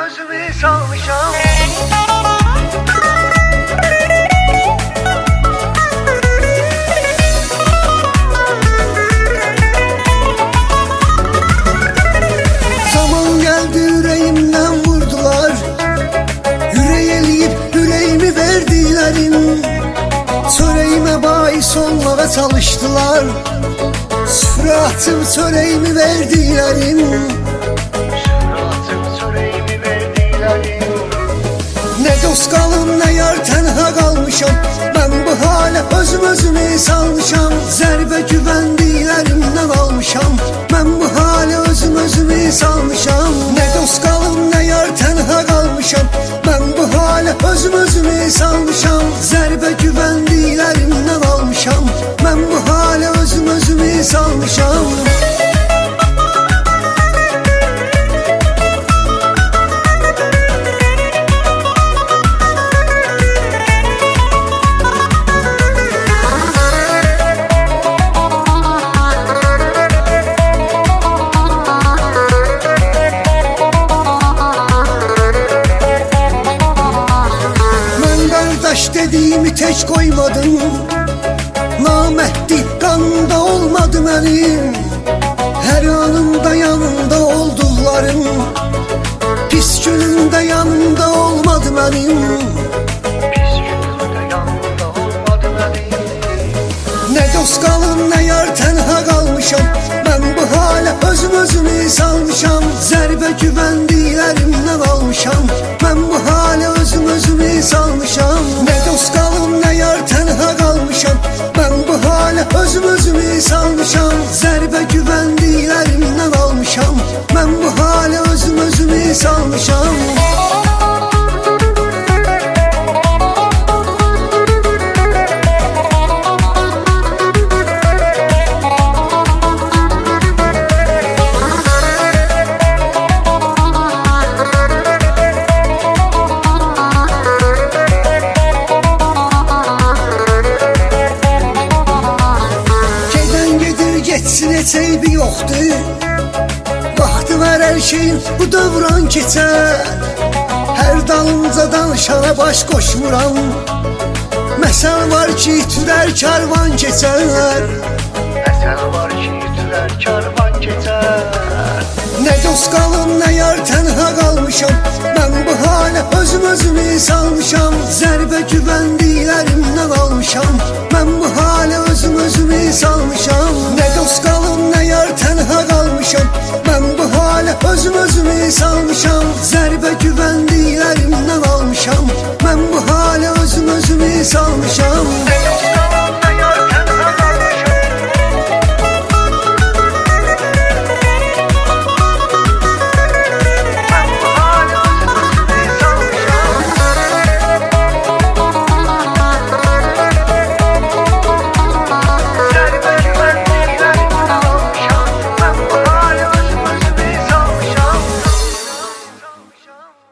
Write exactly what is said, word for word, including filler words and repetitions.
özümü salmışam. Zaman geldi yüreğimden vurdular, yüreği eleyip yüreğimi verdilerim. Çöreğime bahis olmaya çalıştılar, süratım çöreğimi verdilerim. Ne dost kalım ne yar tenha kalmışam, ben bu hale özüm özümü salmışam. Zərbə güvendilerimden almışam, ben bu hale özüm özümü salmışam. Ne dost kalım ne yar tenha kalmışam, ben bu hale özüm özümü salmışam. Zərbə güvendilerimden almışam, ben bu hale özüm özümü salmışam. Dediğimi tek koymadım, namehdi kanında olmadı benim. Her anımda yanımda oldularım, pis günümde yanımda olmadı benim. Ne dost kalım ne yar tenha kalmışam, ben bu hale özüm özümü salmışam. Zərbə güvendilerimden almışam, ben bu hale özüm özümü salmışam. Ne dost kalım ne yar tenha kalmışam, ben bu hale özüm özümü salmışam. Zərbə güvendilerimden almışam, ben bu hale özüm özümü salmışam. Geçsin heç eybi yoxdur, vaxtı var hər şeyin bu dövran keçər. Hər dalınca danışana baş qoşmuram, məsəl var ki tülər karvan keçər. Məsəl var ki tülər karvan keçər. Ne dost kalım ne yar tenha kalmışam, ben bu hale özüm özümü salmışam. Zərbə güvendilerimden almışam, ben bu hale özüm özümü salmışam. Ne dost kalım ne yar tenha kalmışam, ben bu hale özüm özümü salmışam. Zərbə güvendilerimden almışam, ben bu hale özüm özümü salmışam.